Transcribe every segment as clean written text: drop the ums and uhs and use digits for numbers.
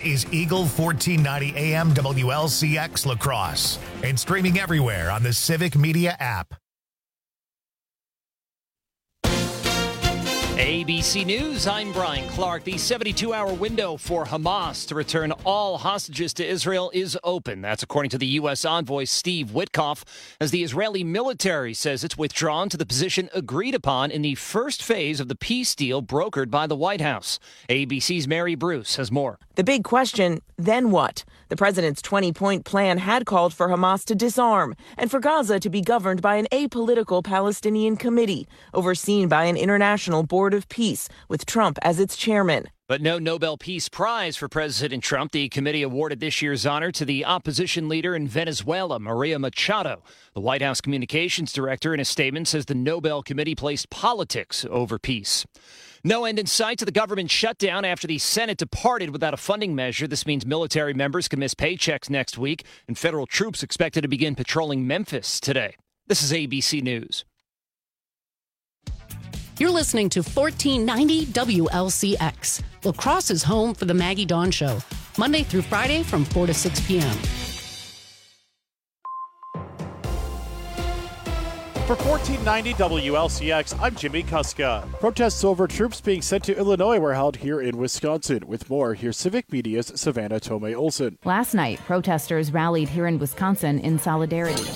is Eagle 1490 AM WLCX La Crosse and streaming everywhere on the Civic Media app. ABC News, I'm Brian Clark. The 72-hour window for Hamas to return all hostages to Israel is open. That's according to the U.S. envoy Steve Witkoff, as the Israeli military says it's withdrawn to the position agreed upon in the first phase of the peace deal brokered by the White House. ABC's Mary Bruce has more. The big question, then what? The president's 20-point plan had called for Hamas to disarm and for Gaza to be governed by an apolitical Palestinian committee overseen by an international board of peace with Trump as its chairman. But no Nobel Peace Prize for President Trump. The committee awarded this year's honor to the opposition leader in Venezuela, Maria Machado. The White House communications director in a statement says the Nobel Committee placed politics over peace. No end in sight to the government shutdown after the Senate departed without a funding measure. This means military members can miss paychecks next week, and federal troops expected to begin patrolling Memphis today. This is ABC News. You're listening to 1490 WLCX, La Crosse's home for the Maggie Dawn Show, Monday through Friday from 4 to 6 p.m. For 1490 WLCX, I'm Jimmy Kuska. Protests over troops being sent to Illinois were held here in Wisconsin. With more, here's Civic Media's Savannah Tomei Olson. Last night, protesters rallied here in Wisconsin in solidarity.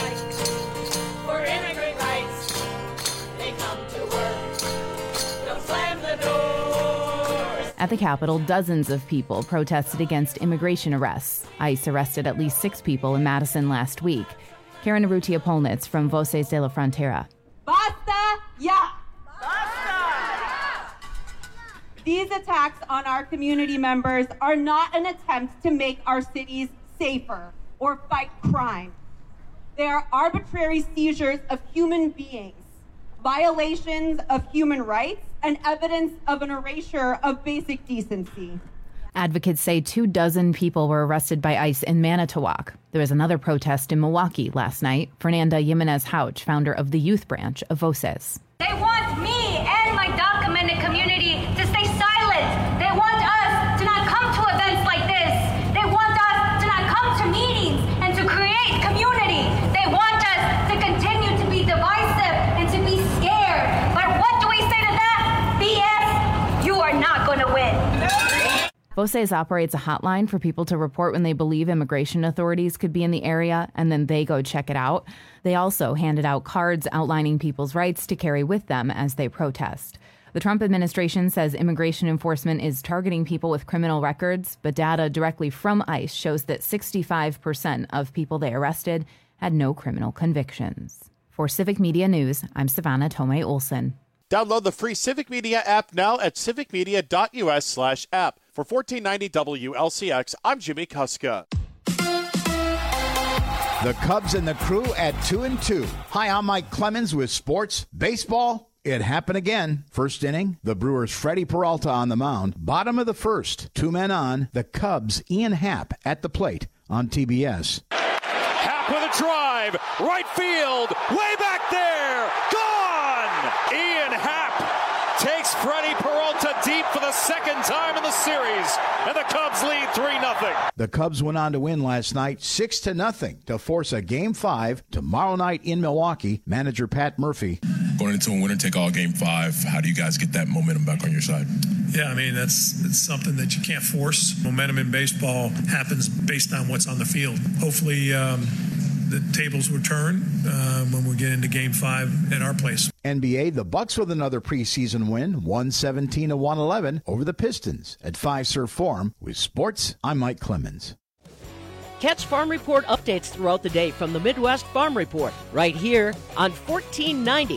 At the Capitol, dozens of people protested against immigration arrests. ICE arrested at least 6 people in Madison last week. Karen Urrutia-Polnitz from Voces de la Frontera. Basta ya! Basta! These attacks on our community members are not an attempt to make our cities safer or fight crime. They are arbitrary seizures of human beings, violations of human rights, and evidence of an erasure of basic decency. Advocates say 24 people were arrested by ICE in Manitowoc. There was another protest in Milwaukee last night. Fernanda Jimenez-Houch, founder of the youth branch of Voces. They want me and my documented community to stay silent. They want us to not come to events like this. They want us to not come to meetings and to create community. They want us to continue to be divisive and to be scared. But what do we say to that? BS, you are not going to win. Voces operates a hotline for people to report when they believe immigration authorities could be in the area, and then they go check it out. They also handed out cards outlining people's rights to carry with them as they protest. The Trump administration says immigration enforcement is targeting people with criminal records, but data directly from ICE shows that 65% of people they arrested had no criminal convictions. For Civic Media News, I'm Savannah Tomei Olson. Download the free Civic Media app now at civicmedia.us/app. For 1490 WLCX, I'm Jimmy Kuska. The Cubs and the Crew at 2-2. Hi, I'm Mike Clemens with sports. Baseball, it happened again. First inning, the Brewers' Freddie Peralta on the mound. Bottom of the first, 2 men on. The Cubs' Ian Happ at the plate on TBS. Happ with a drive, right field, way back there, gone! Ian Happ takes Freddie Peralta deep for the second time in the series, and the Cubs lead 3-0. The Cubs went on to win last night 6-0 to force a Game 5 tomorrow night in Milwaukee. Manager Pat Murphy. Going into a winner-take-all Game 5, how do you guys get that momentum back on your side? Yeah, I mean, it's something that you can't force. Momentum in baseball happens based on what's on the field. Hopefully, the tables will turn when we get into Game 5 at our place. NBA, the Bucks with another preseason win, 117-111 over the Pistons at Fiserv Forum. With sports, I'm Mike Clemens. Catch Farm Report updates throughout the day from the Midwest Farm Report right here on 1490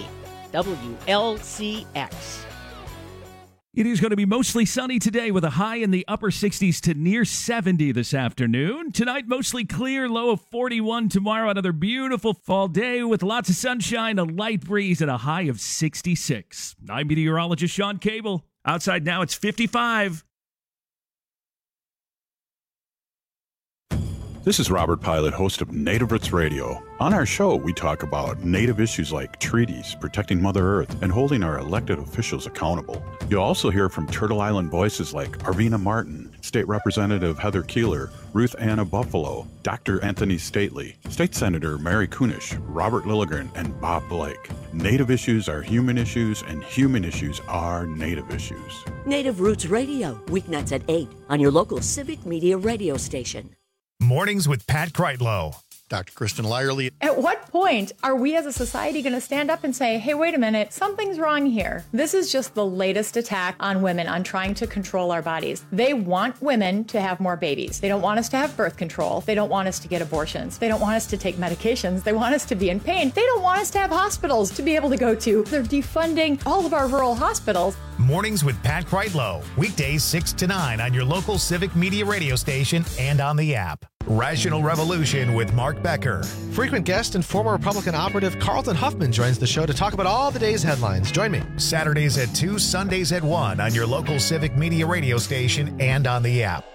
WLCX. It is going to be mostly sunny today with a high in the upper 60s to near 70 this afternoon. Tonight, mostly clear, low of 41. Tomorrow, another beautiful fall day with lots of sunshine, a light breeze, and a high of 66. I'm meteorologist Sean Cable. Outside now, it's 55. This is Robert Pilot, host of Native Roots Radio. On our show, we talk about Native issues like treaties, protecting Mother Earth, and holding our elected officials accountable. You'll also hear from Turtle Island voices like Arvina Martin, State Representative Heather Keeler, Ruth Anna Buffalo, Dr. Anthony Stately, State Senator Mary Kunish, Robert Lilligren, and Bob Blake. Native issues are human issues, and human issues are Native issues. Native Roots Radio, weeknights at 8 on your local Civic Media radio station. Mornings with Pat Kreitlow. Dr. Kristen Lyerly. At what point are we as a society going to stand up and say, hey, wait a minute, something's wrong here? This is just the latest attack on women, on trying to control our bodies. They want women to have more babies. They don't want us to have birth control. They don't want us to get abortions. They don't want us to take medications. They want us to be in pain. They don't want us to have hospitals to be able to go to. They're defunding all of our rural hospitals. Mornings with Pat Kreitlow. Weekdays 6 to 9 on your local Civic Media radio station and on the app. Rational Revolution with Mark Becker. Frequent guest and former Republican operative Carlton Huffman joins the show to talk about all the day's headlines. Join me. Saturdays at 2, Sundays at 1 on your local Civic Media radio station and on the app.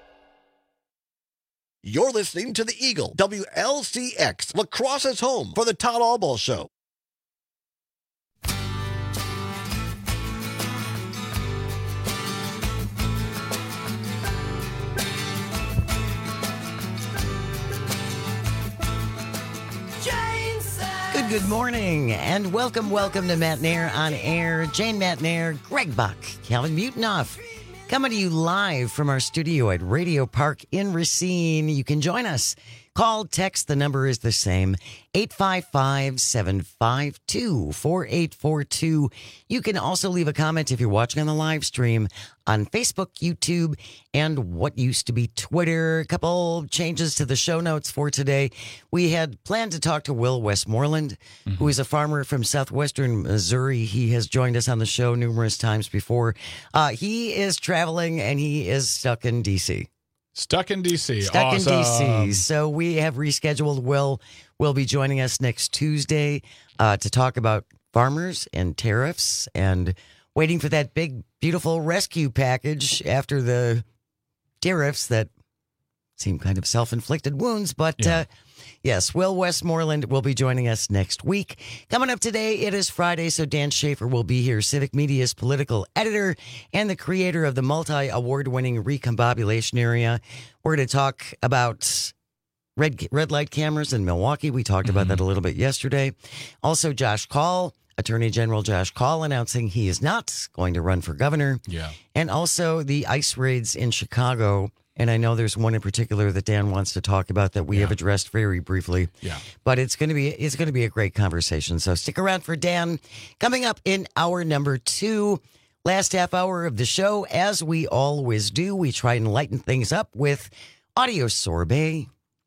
You're listening to the Eagle, WLCX, La Crosse's home for the Todd Albaugh Show. Good morning, and welcome to Matt Nair on Air. Jane Matt Nair, Greg Buck, Calvin Mutenoff, coming to you live from our studio at Radio Park in Racine. You can join us. Call, text, the number is the same, 855-752-4842. You can also leave a comment if you're watching on the live stream on Facebook, YouTube, and what used to be Twitter. A couple changes to the show notes for today. We had planned to talk to Will Westmoreland, who is a farmer from southwestern Missouri. He has joined us on the show numerous times before. He is traveling, and he is stuck in D.C. Stuck in D.C. Stuck awesome. in D.C. So we have rescheduled Will. Will be joining us next Tuesday to talk about farmers and tariffs and waiting for that big, beautiful rescue package after the tariffs that seem kind of self-inflicted wounds. But yes, Will Westmoreland will be joining us next week. Coming up today, it is Friday, so Dan Schaefer will be here, Civic Media's political editor and the creator of the multi-award-winning Recombobulation Area. We're going to talk about red light cameras in Milwaukee. We talked about that a little bit yesterday. Also, Josh Kaul, Attorney General Josh Kaul, announcing he is not going to run for governor. Yeah. And also the ICE raids in Chicago. And I know there's one in particular that Dan wants to talk about that we have addressed very briefly. Yeah. But it's going to be a great conversation. So stick around for Dan. Coming up in hour number 2, last half hour of the show, as we always do, we try and lighten things up with Audio Sorbet.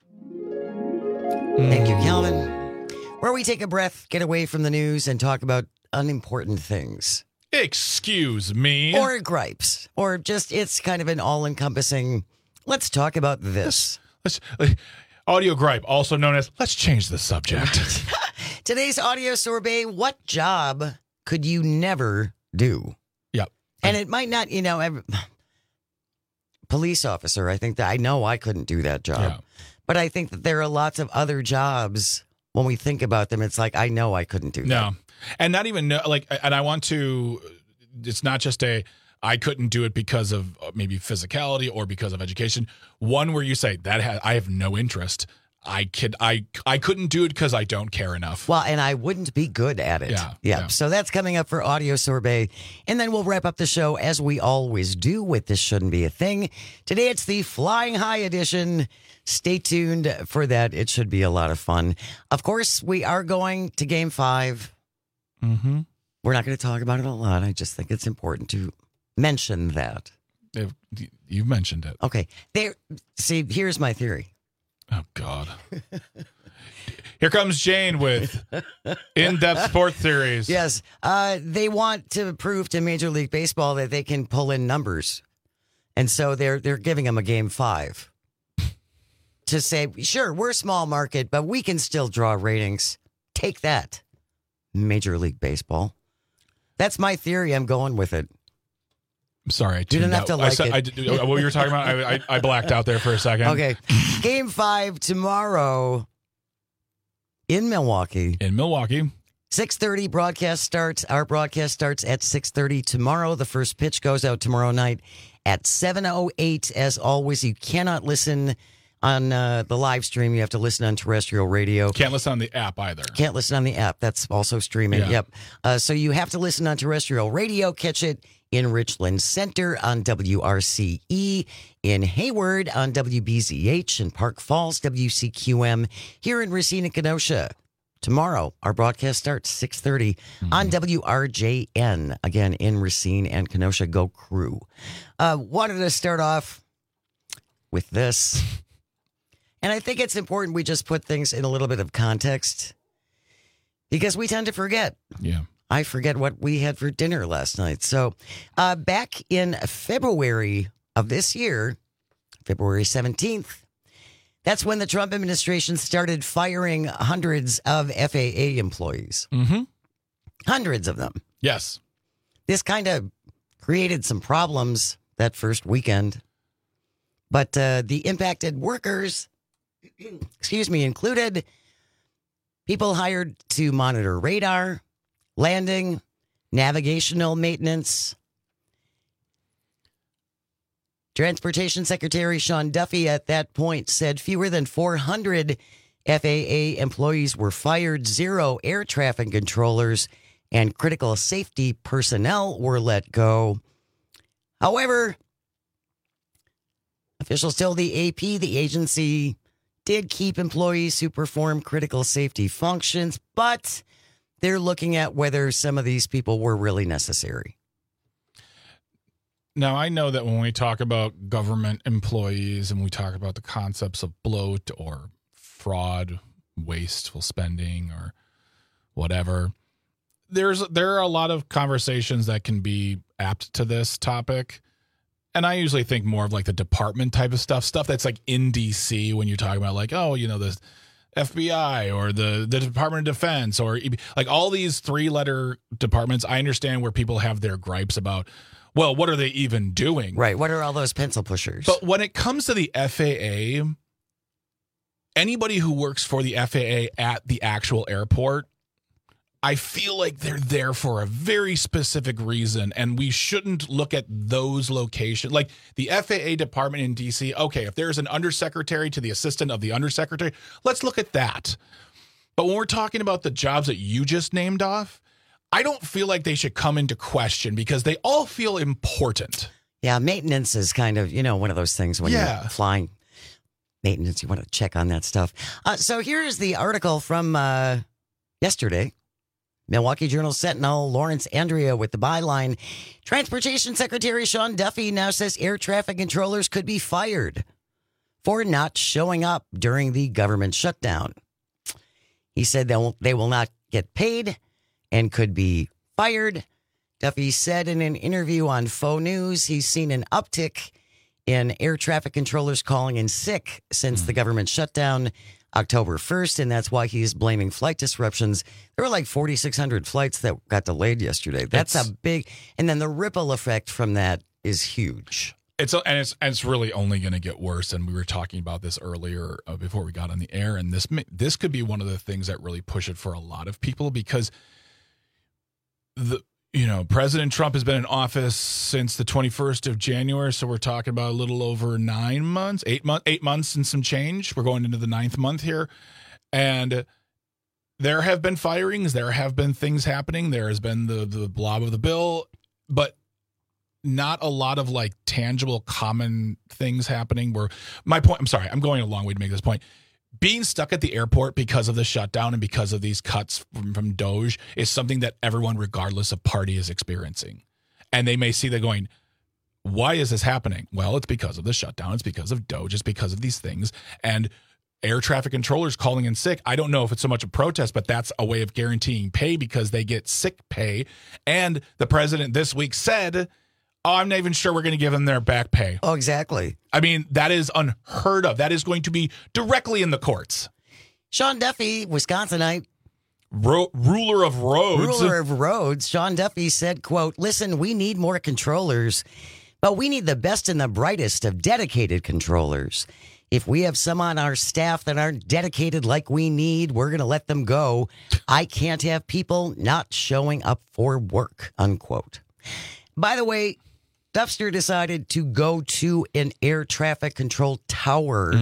Thank you, Calvin. Where we take a breath, get away from the news, and talk about unimportant things. Excuse me. Or gripes. Or just, it's kind of an all-encompassing, let's talk about this. Audio gripe, also known as, let's change the subject. Today's Audio Sorbet, what job could you never do? Yep. And it might not, police officer, I think that I know I couldn't do that job. Yeah. But I think that there are lots of other jobs, when we think about them, it's like, I know I couldn't do that. No. And not even, and I want to, it's not just I couldn't do it because of maybe physicality or because of education. One where you say, I have no interest. I couldn't do it because I don't care enough. Well, and I wouldn't be good at it. Yeah. So that's coming up for Audio Sorbet. And then we'll wrap up the show as we always do with This Shouldn't Be a Thing. Today it's the Flying High edition. Stay tuned for that. It should be a lot of fun. Of course, we are going to Game 5. Mm-hmm. We're not going to talk about it a lot. I just think it's important to mention that. You've mentioned it. Okay. See, here's my theory. Oh, God. Here comes Jane with in-depth sport theories. Yes. They want to prove to Major League Baseball that they can pull in numbers. And so they're giving them a Game 5. To say, sure, we're a small market, but we can still draw ratings. Take that, Major League Baseball. That's my theory. I'm going with it. Sorry, you didn't have to like it. What you were talking about, I blacked out there for a second. Okay. Game 5 tomorrow in Milwaukee. 6:30 broadcast starts. Our broadcast starts at 6:30 tomorrow. The first pitch goes out tomorrow night at 7:08. As always, you cannot listen on the live stream. You have to listen on terrestrial radio. Can't listen on the app either. Can't listen on the app. That's also streaming. Yeah. Yep. So you have to listen on terrestrial radio. Catch it in Richland Center on WRCE, in Hayward on WBZH, in Park Falls, WCQM, here in Racine and Kenosha. Tomorrow, our broadcast starts 6:30 on WRJN, again in Racine and Kenosha. Go Crew. Wanted to start off with this. And I think it's important we just put things in a little bit of context because we tend to forget. Yeah. I forget what we had for dinner last night. So back in February of this year, February 17th, that's when the Trump administration started firing hundreds of FAA employees. Mm-hmm. Hundreds of them. Yes. This kind of created some problems that first weekend. But the impacted workers, included people hired to monitor radar, landing, navigational maintenance. Transportation Secretary Sean Duffy at that point said fewer than 400 FAA employees were fired, 0 air traffic controllers and critical safety personnel were let go. However, officials tell the AP the agency did keep employees who perform critical safety functions, but they're looking at whether some of these people were really necessary. Now, I know that when we talk about government employees and we talk about the concepts of bloat or fraud, wasteful spending or whatever, there are a lot of conversations that can be apt to this topic. And I usually think more of like the department type of stuff that's like in DC when you're talking about like, oh, you know, the FBI or the Department of Defense or like all these 3-letter departments. I understand where people have their gripes about, well, what are they even doing? Right. What are all those pencil pushers? But when it comes to the FAA, anybody who works for the FAA at the actual airport, I feel like they're there for a very specific reason, and we shouldn't look at those locations. Like the FAA department in D.C., okay, if there's an undersecretary to the assistant of the undersecretary, let's look at that. But when we're talking about the jobs that you just named off, I don't feel like they should come into question because they all feel important. Yeah, maintenance is kind of, one of those things when you're flying. Maintenance, you want to check on that stuff. So here's the article from yesterday. Milwaukee Journal Sentinel, Lawrence Andrea with the byline. Transportation Secretary Sean Duffy now says air traffic controllers could be fired for not showing up during the government shutdown. He said they will not get paid and could be fired. Duffy said in an interview on Faux News he's seen an uptick in air traffic controllers calling in sick since the government shutdown October 1st, and that's why he's blaming flight disruptions. There were like 4,600 flights that got delayed yesterday. That's a big, and then the ripple effect from that is huge. It's really only going to get worse. And we were talking about this earlier before we got on the air, and this could be one of the things that really push it for a lot of people because President Trump has been in office since the 21st of January, so we're talking about a little over 9 months, 8 months and some change. We're going into the 9th month here, and there have been firings, there have been things happening, there has been the blob of the bill, but not a lot of like tangible common things happening. Where my point, I'm sorry, I'm going a long way to make this point. Being stuck at the airport because of the shutdown and because of these cuts from DOJ is something that everyone, regardless of party, is experiencing. And they may see that going, why is this happening? Well, it's because of the shutdown. It's because of DOJ. It's because of these things. And air traffic controllers calling in sick. I don't know if it's so much a protest, but that's a way of guaranteeing pay because they get sick pay. And the president this week said, I'm not even sure we're going to give them their back pay. Oh, exactly. I mean, that is unheard of. That is going to be directly in the courts. Sean Duffy, Wisconsinite. ruler of roads. Sean Duffy said, quote, "Listen, we need more controllers, but we need the best and the brightest of dedicated controllers. If we have some on our staff that aren't dedicated like we need, we're going to let them go. I can't have people not showing up for work," unquote. By the way, Duffster decided to go to an air traffic control tower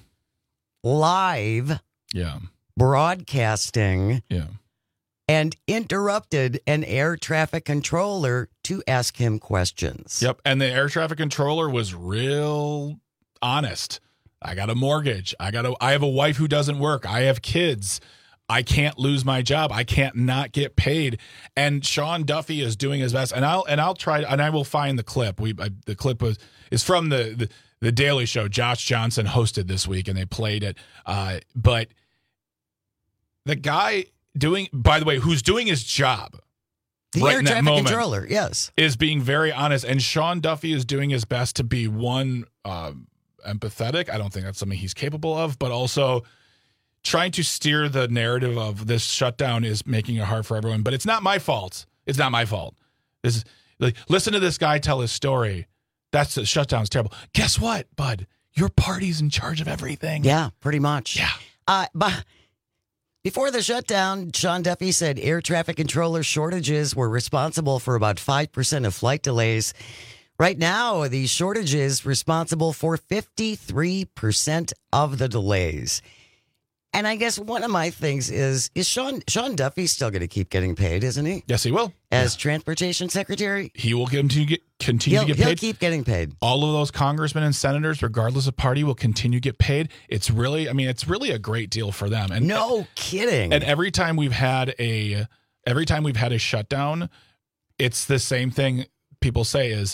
live broadcasting and interrupted an air traffic controller to ask him questions. Yep. And the air traffic controller was real honest. I got a mortgage. I have a wife who doesn't work. I have kids. I can't lose my job. I can't not get paid. And Sean Duffy is doing his best. And I'll try, and I will find the clip. The clip is from the Daily Show. Josh Johnson hosted this week, and they played it. But the guy by the way, who's doing his job, the right air in that traffic moment, controller, yes, is being very honest. And Sean Duffy is doing his best to be empathetic. I don't think that's something he's capable of, but also trying to steer the narrative of this shutdown is making it hard for everyone. But it's not my fault. It's not my fault. This is like, listen to this guy tell his story. The shutdown's terrible. Guess what, bud? Your party's in charge of everything. Yeah, pretty much. Yeah. But before the shutdown, Sean Duffy said air traffic controller shortages were responsible for about 5% of flight delays. Right now, the shortages responsible for 53% of the delays. And I guess one of my things is Sean Duffy still going to keep getting paid, isn't he? Yes, he will. As transportation secretary? He will continue to get paid. He'll keep getting paid. All of those congressmen and senators, regardless of party, will continue to get paid. It's really a great deal for them. And no kidding. And every time we've had a shutdown, it's the same thing people say is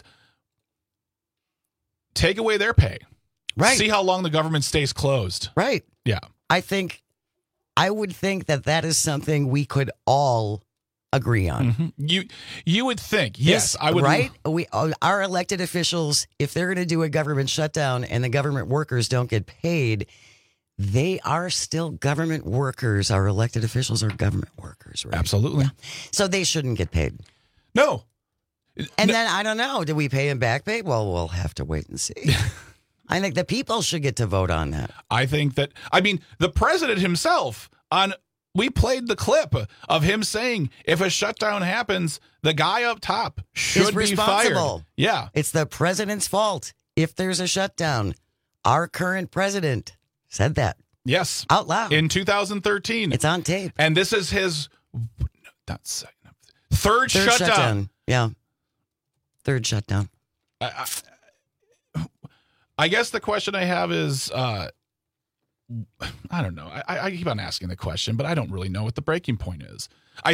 take away their pay. Right. See how long the government stays closed. Right. Yeah. I would think that is something we could all agree on. Mm-hmm. You would think, yes, I would. Right? Our elected officials, if they're going to do a government shutdown and the government workers don't get paid, they are still government workers. Our elected officials are government workers, right? Absolutely. Yeah. So they shouldn't get paid. No. And then I don't know. Do we pay them back pay? Well, we'll have to wait and see. I think the people should get to vote on that. I think that, the president himself we played the clip of him saying if a shutdown happens, the guy up top should be fired. Yeah. It's the president's fault if there's a shutdown. Our current president said that. Yes. Out loud. In 2013. It's on tape. And this is his third shutdown. Yeah. Third shutdown. I guess the question I have is, I don't know. I keep on asking the question, but I don't really know what the breaking point is.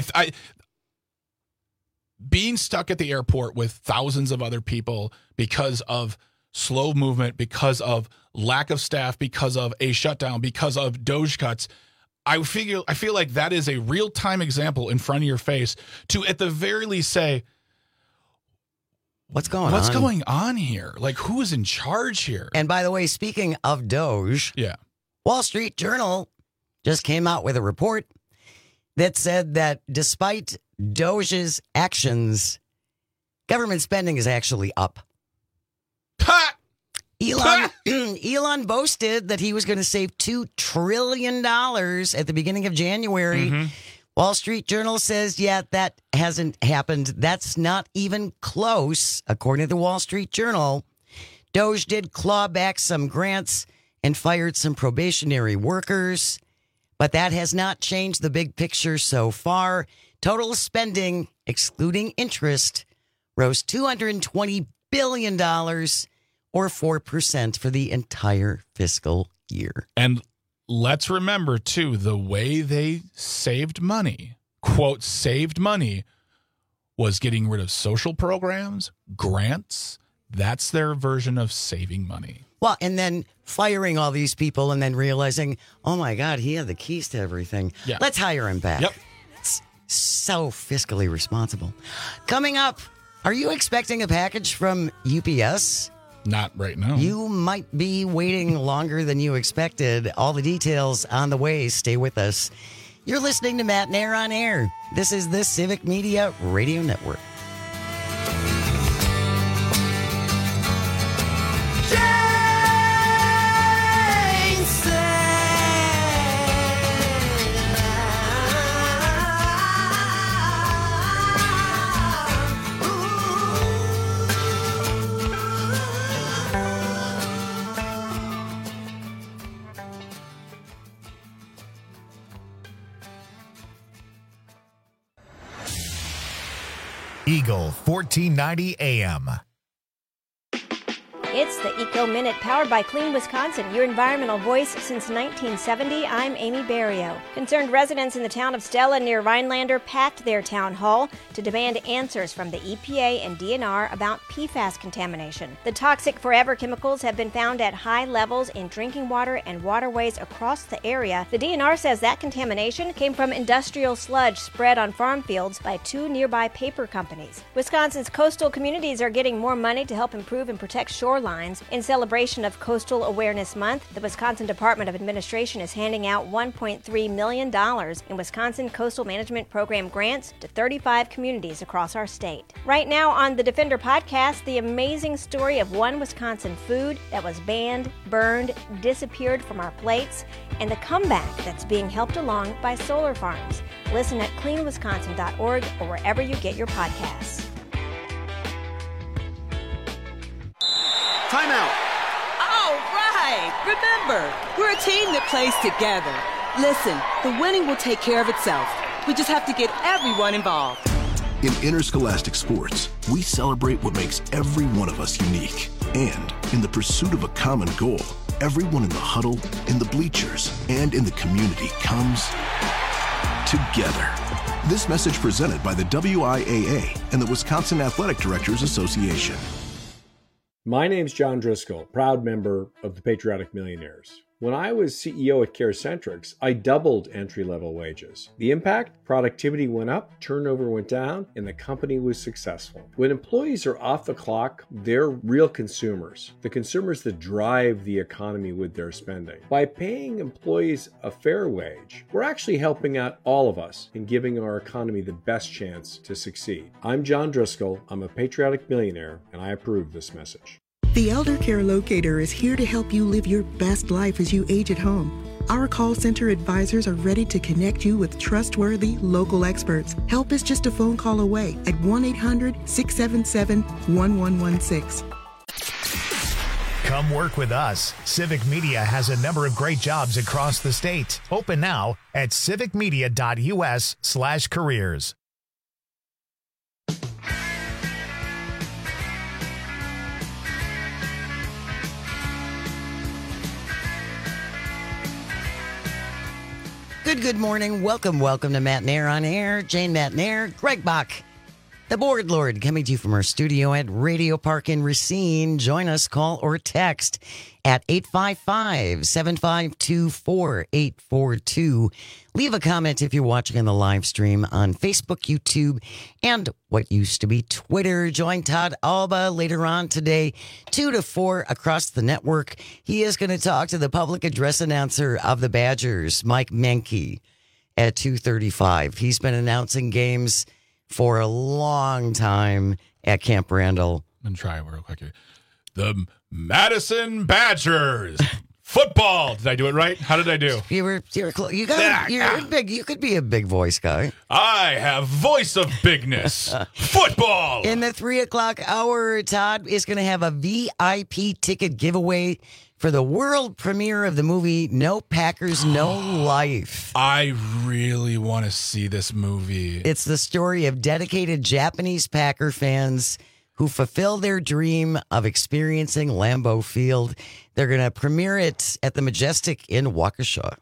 Being stuck at the airport with thousands of other people because of slow movement, because of lack of staff, because of a shutdown, because of DOGE cuts, I feel like that is a real-time example in front of your face to, at the very least, say, What's going on here? Like, who is in charge here? And by the way, speaking of DOGE, Wall Street Journal just came out with a report that said that despite DOGE's actions, government spending is actually up. Elon boasted that he was going to save $2 trillion at the beginning of January. Mm-hmm. Wall Street Journal says, that hasn't happened. That's not even close. According to the Wall Street Journal, DOGE did claw back some grants and fired some probationary workers, but that has not changed the big picture so far. Total spending, excluding interest, rose $220 billion, or 4% for the entire fiscal year. And let's remember, too, the way they saved money, quote, saved money, was getting rid of social programs, grants. That's their version of saving money. Well, and then firing all these people and then realizing, oh, my God, he had the keys to everything. Yeah. Let's hire him back. Yep. It's so fiscally responsible. Coming up, are you expecting a package from UPS? Not right now. You might be waiting longer than you expected. All the details on the way. Stay with us. You're listening to Matt Nair on Air. This is the Civic Media Radio Network. Eagle 1490 AM. It's the Eco Minute, powered by Clean Wisconsin, your environmental voice since 1970. I'm Amy Barrio. Concerned residents in the town of Stella near Rhinelander packed their town hall to demand answers from the EPA and DNR about PFAS contamination. The toxic forever chemicals have been found at high levels in drinking water and waterways across the area. The DNR says that contamination came from industrial sludge spread on farm fields by 2 nearby paper companies. Wisconsin's coastal communities are getting more money to help improve and protect shorelines. In celebration of Coastal Awareness Month, the Wisconsin Department of Administration is handing out $1.3 million in Wisconsin Coastal Management Program grants to 35 communities across our state. Right now on the Defender podcast, the amazing story of one Wisconsin food that was banned, burned, disappeared from our plates, and the comeback that's being helped along by solar farms. Listen at cleanwisconsin.org or wherever you get your podcasts. Timeout. All right. Remember, we're a team that plays together. Listen, the winning will take care of itself. We just have to get everyone involved. In interscholastic sports, we celebrate what makes every one of us unique. And in the pursuit of a common goal, everyone in the huddle, in the bleachers, and in the community comes together. This message presented by the WIAA and the Wisconsin Athletic Directors Association. My name's John Driscoll, proud member of the Patriotic Millionaires. When I was CEO at CareCentrix, I doubled entry-level wages. The impact? Productivity went up, turnover went down, and the company was successful. When employees are off the clock, they're real consumers, the consumers that drive the economy with their spending. By paying employees a fair wage, we're actually helping out all of us in giving our economy the best chance to succeed. I'm John Driscoll, I'm a Patriotic Millionaire, and I approve this message. The Elder Care Locator is here to help you live your best life as you age at home. Our call center advisors are ready to connect you with trustworthy local experts. Help is just a phone call away at 1-800-677-1116. Come work with us. Civic Media has a number of great jobs across the state. Open now at civicmedia.us/careers. Good morning. Welcome to Matt Nair on Air. Jane Matt Nair, Greg Bach, the Board Lord, coming to you from our studio at Radio Park in Racine. Join us, call or text at 855-752-4842. Leave a comment if you're watching on the live stream on Facebook, YouTube, and what used to be Twitter. Join Todd Alba later on today, 2 to 4 across the network. He is going to talk to the public address announcer of the Badgers, Mike Menke, at 2:35. He's been announcing games for a long time at Camp Randall. I'm going to try it real quick here. The Madison Badgers football. Did I do it right? How did I do? You're close. You're big. You could be a big voice guy. I have voice of bigness. Football. In the 3 o'clock hour, Todd is going to have a VIP ticket giveaway for the world premiere of the movie No Packers, No Life. I really want to see this movie. It's the story of dedicated Japanese Packer fans who fulfill their dream of experiencing Lambeau Field. They're going to premiere it at the Majestic in Waukesha.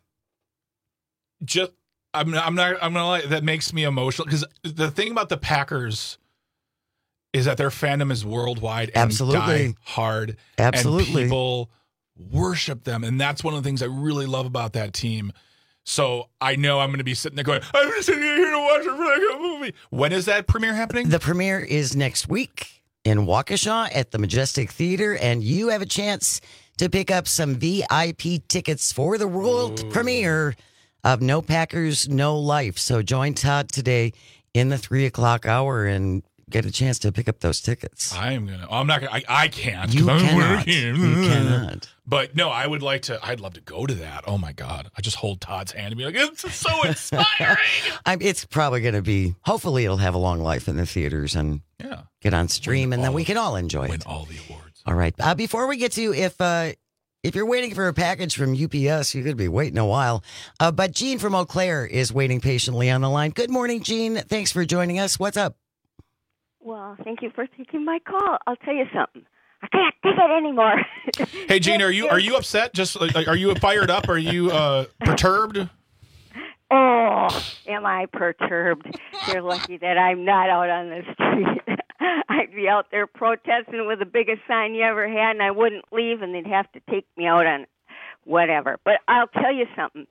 I'm not going to lie, that makes me emotional because the thing about the Packers is that their fandom is worldwide and Absolutely. Die hard. Absolutely. And people worship them, and that's one of the things I really love about that team. So I know I'm going to be sitting there going, I'm just sitting here to watch a really good movie. When is that premiere happening? The premiere is next week in Waukesha at the Majestic Theater, and you have a chance to pick up some VIP tickets for the world premiere of No Packers, No Life. So join Todd today in the 3 o'clock hour and get a chance to pick up those tickets. I'm not gonna. I can't. You I'm cannot. working. You cannot. But no, I would like to. I'd love to go to that. Oh my God! I just hold Todd's hand and be like, "It's so inspiring." It's probably going to be. Hopefully, it'll have a long life in the theaters and get on stream, and then we can all enjoy it. Win all the awards. All right. Before we get to if you're waiting for a package from UPS, you could be waiting a while. But Jean from Eau Claire is waiting patiently on the line. Good morning, Jean. Thanks for joining us. What's up? Well, thank you for taking my call. I'll tell you something. I can't take it anymore. Hey, Jean, are you upset? Just are you fired up? Are you perturbed? Oh, am I perturbed? You're lucky that I'm not out on the street. I'd be out there protesting with the biggest sign you ever had, and I wouldn't leave, and they'd have to take me out on whatever. But I'll tell you something.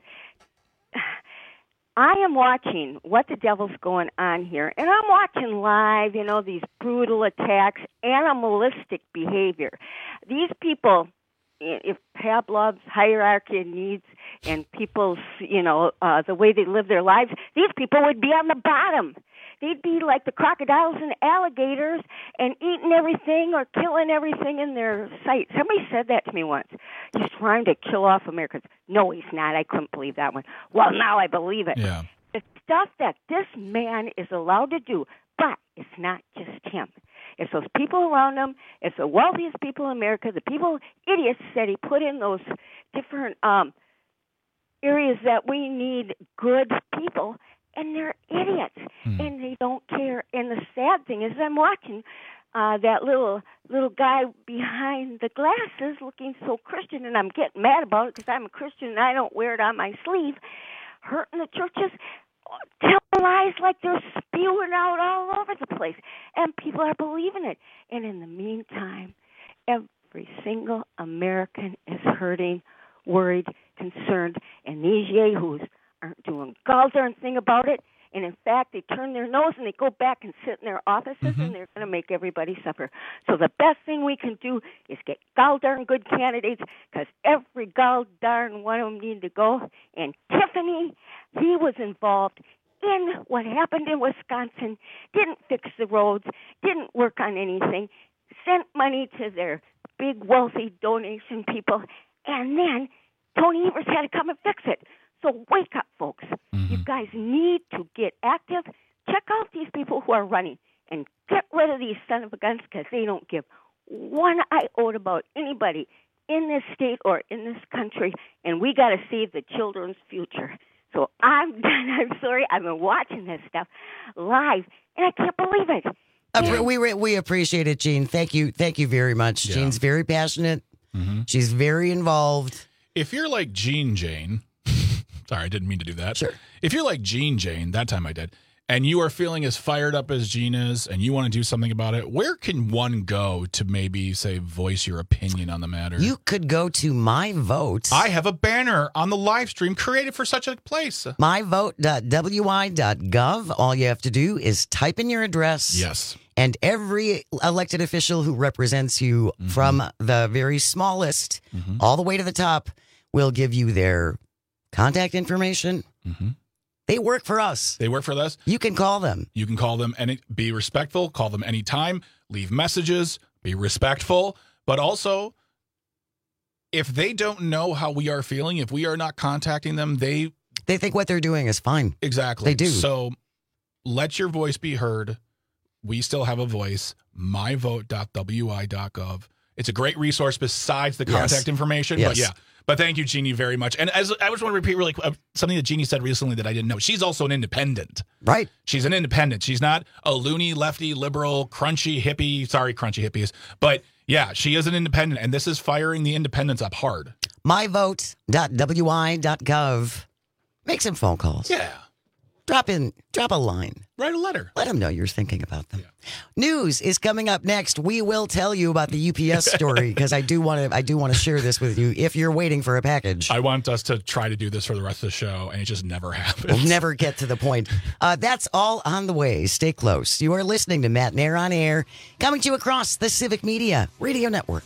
I am watching what the devil's going on here, and I'm watching live, these brutal attacks, animalistic behavior. These people, if Pavlov's hierarchy of needs and people's, the way they live their lives, these people would be on the bottom. They'd be like the crocodiles and alligators and eating everything or killing everything in their sight. Somebody said that to me once. He's trying to kill off Americans. No, he's not. I couldn't believe that one. Well, now I believe it. Yeah. The stuff that this man is allowed to do, but it's not just him. It's those people around him. It's the wealthiest people in America, the idiots that he put in those different areas that we need good people. And they're idiots, and they don't care. And the sad thing is, I'm watching that little guy behind the glasses looking so Christian, and I'm getting mad about it because I'm a Christian and I don't wear it on my sleeve, hurting the churches, telling lies like they're spewing out all over the place, and people are believing it. And in the meantime, every single American is hurting, worried, concerned, and these yahoos aren't doing gall darn thing about it. And in fact, they turn their nose and they go back and sit in their offices, and they're going to make everybody suffer. So the best thing we can do is get gall darn good candidates, because every gall darn one of them need to go. And Tiffany, he was involved in what happened in Wisconsin, didn't fix the roads, didn't work on anything, sent money to their big wealthy donation people, and then Tony Evers had to come and fix it. So wake up, folks. You guys need to get active. Check out these people who are running and get rid of these son of a guns, because they don't give one iota about anybody in this state or in this country, and we got to save the children's future. So I'm done. I'm sorry. I've been watching this stuff live, and I can't believe it. We appreciate it, Jean. Thank you very much. Yeah. Jean's very passionate. She's very involved. If you're like Jane, sorry, I didn't mean to do that. Sure. If you're like Jane, that time I did, and you are feeling as fired up as Jean is, and you want to do something about it, where can one go to maybe, say, voice your opinion on the matter? You could go to My Vote. I have a banner on the live stream created for such a place. myvote.wi.gov. All you have to do is type in your address. Yes. And every elected official who represents you from the very smallest all the way to the top will give you their contact information. They work for us. They work for us. You can call them. You can call them and be respectful. Call them anytime. Leave messages. Be respectful. But also, if they don't know how we are feeling, if we are not contacting them, they think what they're doing is fine. Exactly. They do. So let your voice be heard. We still have a voice. myvote.wi.gov. It's a great resource besides the contact information. Yes. But yeah. But thank you, Jeannie, very much. And as I just want to repeat really quick, something that Jeannie said recently that I didn't know. She's also an independent. Right. She's an independent. She's not a loony, lefty, liberal, crunchy hippie. Sorry, crunchy hippies. But yeah, she is an independent. And this is firing the independents up hard. myvote.wi.gov. Make some phone calls. Yeah. Drop a line. Write a letter. Let them know you're thinking about them. Yeah. News is coming up next. We will tell you about the UPS story, because I do want to share this with you if you're waiting for a package. I want us to try to do this for the rest of the show, and it just never happens. We'll never get to the point. That's all on the way. Stay close. You are listening to Matt Nair on Air, coming to you across the Civic Media Radio Network.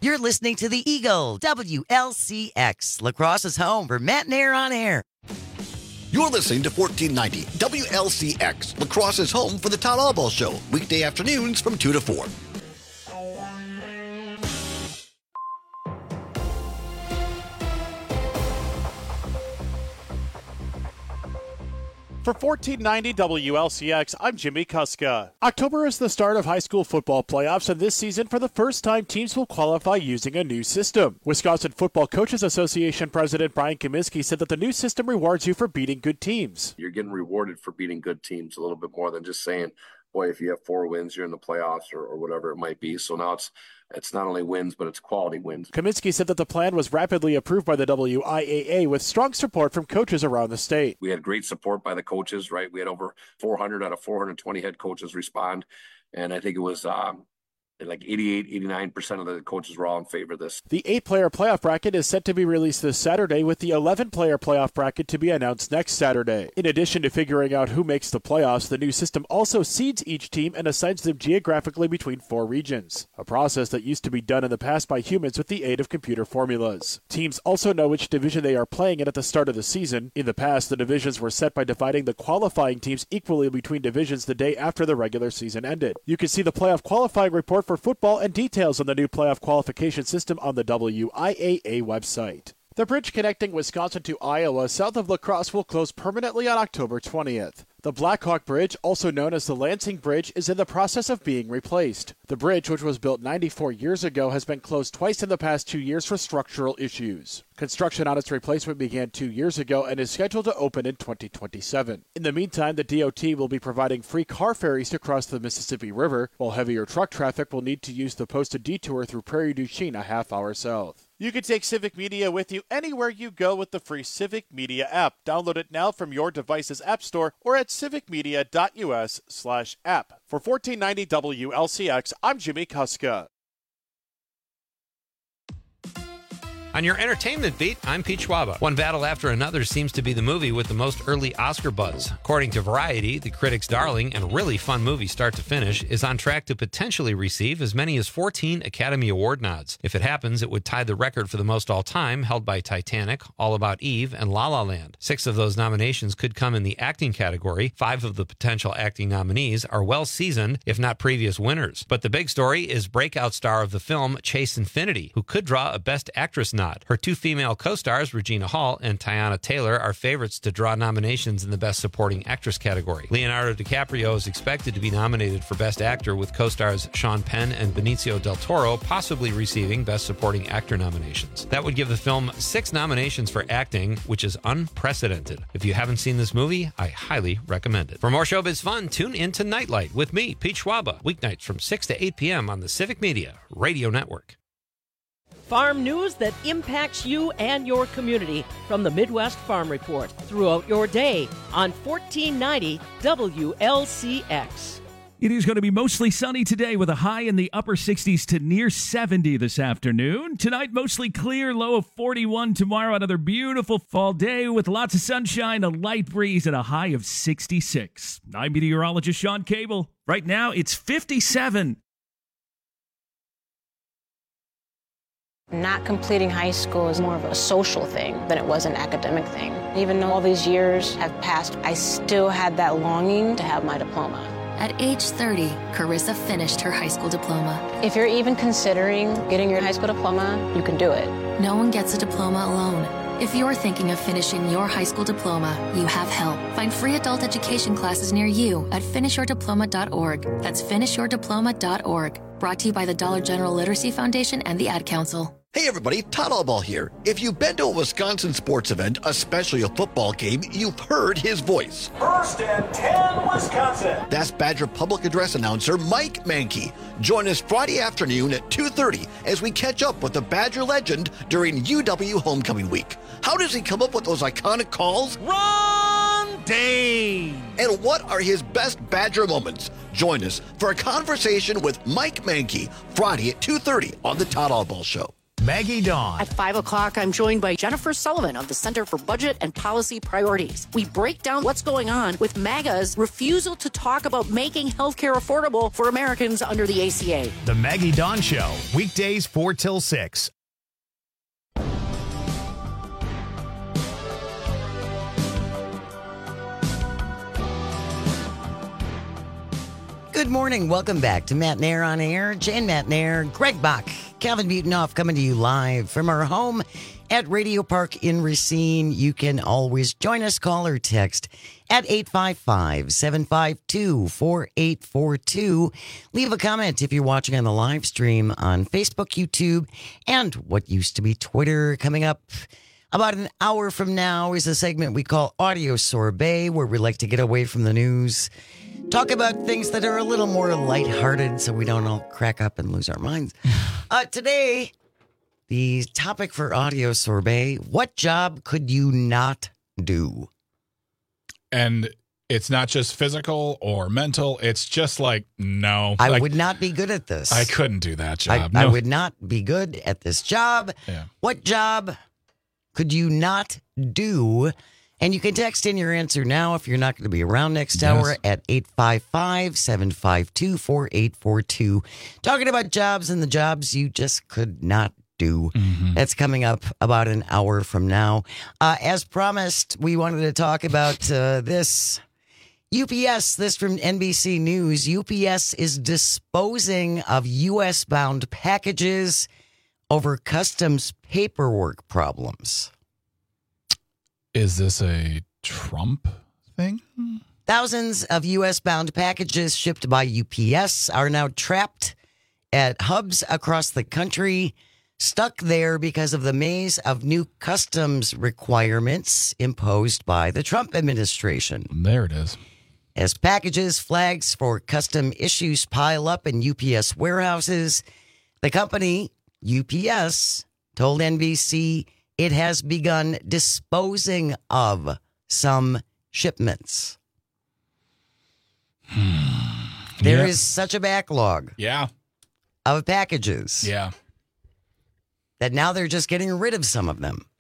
You're listening to The Eagle, WLCX, Lacrosse's home for Matt Nair on air. You're listening to 1490 WLCX, Lacrosse's home for the Todd Albaugh Show, weekday afternoons from 2 to 4. For 1490 WLCX, I'm Jimmy Kuska. October is the start of high school football playoffs, and this season, for the first time, teams will qualify using a new system. Wisconsin Football Coaches Association President Brian Kaminsky said that the new system rewards you for beating good teams. You're getting rewarded for beating good teams a little bit more than just saying, boy, if you have 4 wins, you're in the playoffs or whatever it might be. So now it's not only wins, but it's quality wins. Kaminsky said that the plan was rapidly approved by the WIAA with strong support from coaches around the state. We had great support by the coaches, right? We had over 400 out of 420 head coaches respond. And I think it was like 89% of the coaches were all in favor of this. The 8-player playoff bracket is set to be released this Saturday, with the 11-player playoff bracket to be announced next Saturday. In addition to figuring out who makes the playoffs, the new system also seeds each team and assigns them geographically between 4 regions, a process that used to be done in the past by humans with the aid of computer formulas. Teams also know which division they are playing in at the start of the season. In the past, the divisions were set by dividing the qualifying teams equally between divisions the day after the regular season ended. You can see the playoff qualifying report for football and details on the new playoff qualification system on the WIAA website. The bridge connecting Wisconsin to Iowa south of La Crosse will close permanently on October 20th. The Blackhawk Bridge, also known as the Lansing Bridge, is in the process of being replaced. The bridge, which was built 94 years ago, has been closed twice in the past 2 years for structural issues. Construction on its replacement began 2 years ago and is scheduled to open in 2027. In the meantime, the DOT will be providing free car ferries to cross the Mississippi River, while heavier truck traffic will need to use the posted detour through Prairie du Chien a half-hour south. You can take Civic Media with you anywhere you go with the free Civic Media app. Download it now from your device's app store or at civicmedia.us/app. For 1490 WLCX, I'm Jimmy Kuska. On your entertainment beat, I'm Pete Schwaba. One battle after another seems to be the movie with the most early Oscar buzz. According to Variety, the critics' darling and really fun movie start to finish is on track to potentially receive as many as 14 Academy Award nods. If it happens, it would tie the record for the most all-time, held by Titanic, All About Eve, and La La Land. 6 of those nominations could come in the acting category. 5 of the potential acting nominees are well-seasoned, if not previous winners. But the big story is breakout star of the film, Chase Infinity, who could draw a Best Actress nod. Her 2 female co-stars, Regina Hall and Tiana Taylor, are favorites to draw nominations in the Best Supporting Actress category. Leonardo DiCaprio is expected to be nominated for Best Actor, with co-stars Sean Penn and Benicio del Toro possibly receiving Best Supporting Actor nominations. That would give the film 6 nominations for acting, which is unprecedented. If you haven't seen this movie, I highly recommend it. For more showbiz fun, tune in to Nightlight with me, Pete Schwaba, weeknights from 6 to 8 p.m. on the Civic Media Radio Network. Farm news that impacts you and your community from the Midwest Farm Report throughout your day on 1490 WLCX. It is going to be mostly sunny today with a high in the upper 60s to near 70 this afternoon. Tonight, mostly clear, low of 41. Tomorrow, another beautiful fall day with lots of sunshine, a light breeze, and a high of 66. I'm meteorologist Sean Cable. Right now, it's 57. Not completing high school is more of a social thing than it was an academic thing. Even though all these years have passed, I still had that longing to have my diploma. At age 30, Carissa finished her high school diploma. If you're even considering getting your high school diploma, you can do it. No one gets a diploma alone. If you're thinking of finishing your high school diploma, you have help. Find free adult education classes near you at finishyourdiploma.org. That's finishyourdiploma.org. Brought to you by the Dollar General Literacy Foundation and the Ad Council. Hey everybody, Todd Albaugh here. If you've been to a Wisconsin sports event, especially a football game, you've heard his voice. First and 10, Wisconsin. That's Badger Public Address announcer Mike Mankey. Join us Friday afternoon at 2:30 as we catch up with the Badger legend during UW Homecoming Week. How does he come up with those iconic calls? Ron Dane! And what are his best Badger moments? Join us for a conversation with Mike Mankey Friday at 2:30 on the Todd Albaugh Show. Maggie Dawn. At 5 o'clock, I'm joined by Jennifer Sullivan of the Center for Budget and Policy Priorities. We break down what's going on with MAGA's refusal to talk about making healthcare affordable for Americans under the ACA. The Maggie Dawn Show, weekdays 4 till 6. Good morning. Welcome back to Matt Nair on Air. Jane Matt Nair, Greg Bach, Calvin Butonoff coming to you live from our home at Radio Park in Racine. You can always join us, call or text at 855-752-4842. Leave a comment if you're watching on the live stream on Facebook, YouTube, and what used to be Twitter. Coming up about an hour from now is a segment we call Audio Sorbet, where we like to get away from the news, talk about things that are a little more lighthearted so we don't all crack up and lose our minds. Today, the topic for Audio Sorbet, what job could you not do? And it's not just physical or mental. It's just like, no. I would not be good at this. I couldn't do that job. I would not be good at this job. Yeah. What job could you not do? And you can text in your answer now if you're not going to be around next hour at 855-752-4842. Talking about jobs and the jobs you just could not do. That's coming up about an hour from now. As promised, we wanted to talk about this. UPS, this from NBC News. UPS is disposing of U.S.-bound packages over customs paperwork problems. Is this a Trump thing? Thousands of U.S.-bound packages shipped by UPS are now trapped at hubs across the country, stuck there because of the maze of new customs requirements imposed by the Trump administration. There it is. As packages flags for custom issues pile up in UPS warehouses, the company, UPS, told NBC it has begun disposing of some shipments. There is such a backlog of packages that now they're just getting rid of some of them.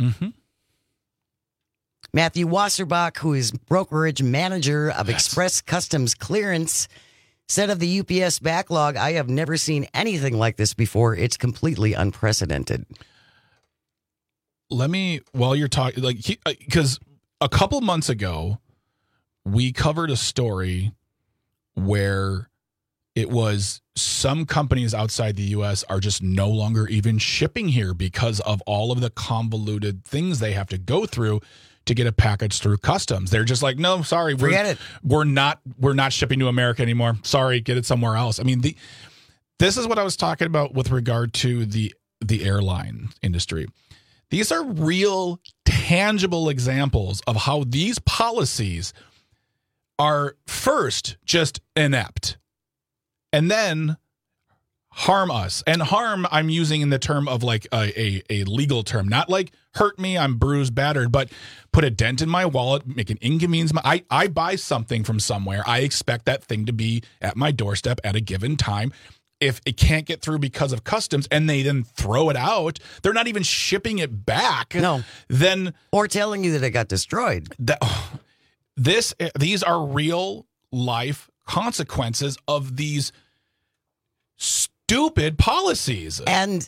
Matthew Wasserbach, who is brokerage manager of Express Customs Clearance, said of the UPS backlog, "I have never seen anything like this before. It's completely unprecedented." Let me, while you're talking, because a couple months ago, we covered a story where it was some companies outside the U.S. are just no longer even shipping here because of all of the convoluted things they have to go through to get a package through customs. They're just like, no, sorry, forget it. We're not shipping to America anymore. Sorry, get it somewhere else. I mean, this is what I was talking about with regard to the airline industry. These are real, tangible examples of how these policies are first just inept and then harm us. And harm, I'm using in the term of like a legal term, not like hurt me, I'm bruised, battered, but put a dent in my wallet, make an inconvenience. I buy something from somewhere. I expect that thing to be at my doorstep at a given time. If it can't get through because of customs and they then throw it out, they're not even shipping it back. No. Then or telling you that it got destroyed. These are real life consequences of these stupid policies. And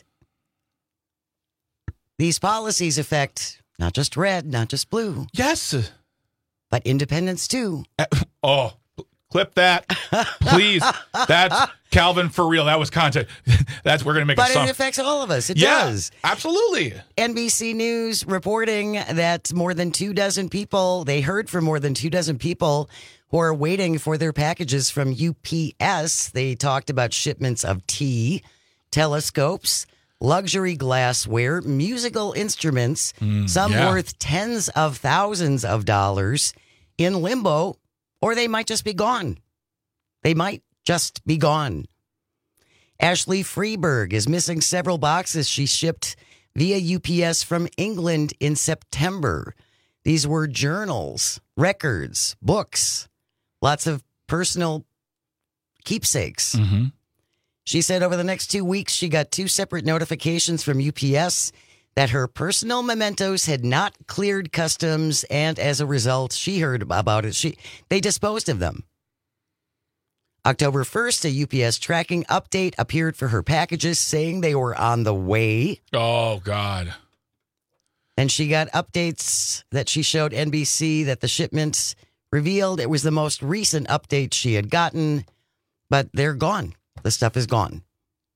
these policies affect not just red, not just blue. Yes. But independents too. Clip that, please. That's Calvin for real. That was content. We're going to make a song. But it affects all of us. It does. Absolutely. NBC News reporting that more than 24 people, they heard from more than 24 people who are waiting for their packages from UPS. They talked about shipments of tea, telescopes, luxury glassware, musical instruments, some worth tens of thousands of dollars in limbo. Or they might just be gone. They might just be gone. Ashley Freeberg is missing several boxes she shipped via UPS from England in September. These were journals, records, books, lots of personal keepsakes. She said over the next 2 weeks, she got 2 separate notifications from UPS that her personal mementos had not cleared customs, and as a result, she heard about it. They disposed of them. October 1st, a UPS tracking update appeared for her packages, saying they were on the way. Oh, God. And she got updates that she showed NBC that the shipments revealed it was the most recent update she had gotten, but they're gone. The stuff is gone.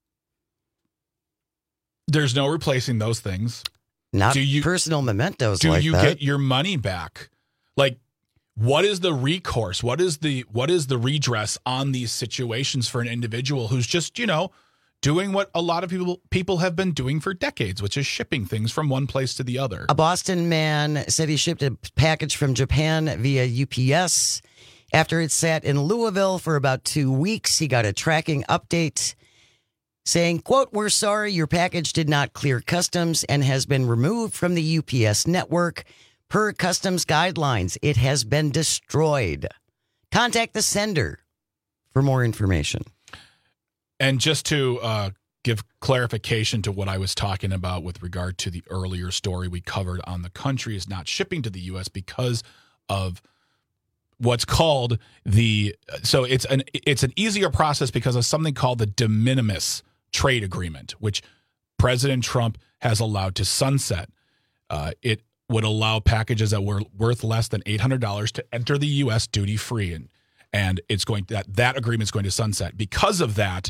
There's no replacing those things. Not personal mementos do like you that. get your money back? Like, what is the recourse? What is the redress on these situations for an individual who's just, doing what a lot of people have been doing for decades, which is shipping things from one place to the other? A Boston man said he shipped a package from Japan via UPS. After it sat in Louisville for about 2 weeks, he got a tracking update saying, quote, "We're sorry, your package did not clear customs and has been removed from the UPS network. Per customs guidelines, it has been destroyed. Contact the sender for more information." And just to give clarification to what I was talking about with regard to the earlier story we covered on the country is not shipping to the U.S. because of what's called so it's an easier process because of something called the de minimis trade agreement, which President Trump has allowed to sunset. It would allow packages that were worth less than $800 to enter the U.S. duty free, and it's going that agreement is going to sunset. Because of that,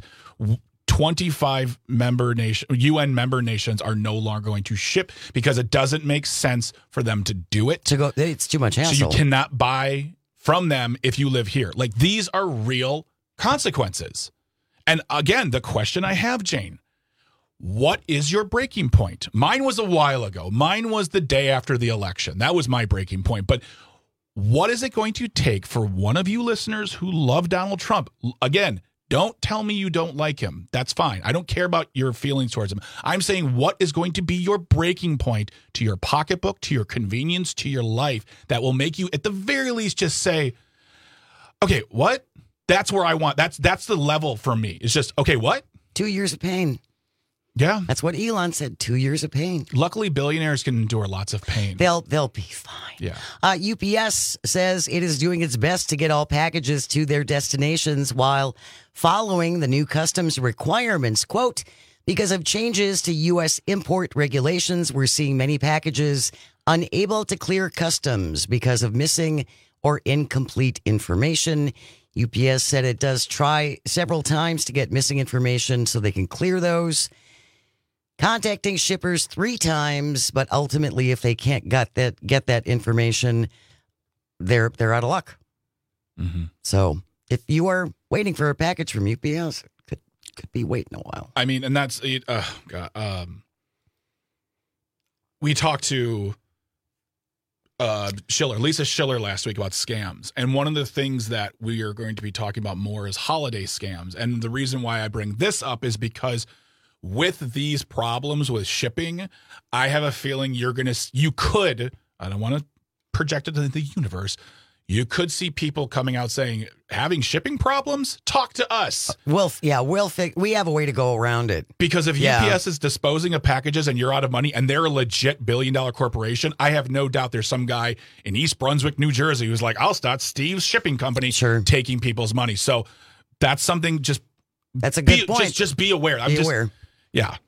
25 UN member nations are no longer going to ship because it doesn't make sense for them to do it. It's too much hassle. So you cannot buy from them if you live here. Like, these are real consequences. And again, the question I have, Jane, what is your breaking point? Mine was a while ago. Mine was the day after the election. That was my breaking point. But what is it going to take for one of you listeners who love Donald Trump? Again, don't tell me you don't like him. That's fine. I don't care about your feelings towards him. I'm saying, what is going to be your breaking point to your pocketbook, to your convenience, to your life that will make you, at the very least, just say, okay, what? That's where I want. That's the level for me. It's just, okay, what? 2 years of pain. Yeah. That's what Elon said, 2 years of pain. Luckily, billionaires can endure lots of pain. They'll be fine. Yeah. UPS says it is doing its best to get all packages to their destinations while following the new customs requirements. Quote, "Because of changes to U.S. import regulations, we're seeing many packages unable to clear customs because of missing or incomplete information." UPS said it does try several times to get missing information so they can clear those, contacting shippers 3 times, but ultimately, if they can't get that information, they're out of luck. Mm-hmm. So if you are waiting for a package from UPS, it could be waiting a while. I mean, and that's it. We talked to Lisa Schiller last week about scams. And one of the things that we are going to be talking about more is holiday scams. And the reason why I bring this up is because with these problems with shipping, I have a feeling you could, I don't want to project it into the universe, you could see people coming out saying, having shipping problems? Talk to us. We have a way to go around it. Because if UPS is disposing of packages and you're out of money and they're a legit billion-dollar corporation, I have no doubt there's some guy in East Brunswick, New Jersey who's like, I'll start Steve's shipping company, taking people's money. So that's something that's a good point. Just be aware. Be aware. Yeah.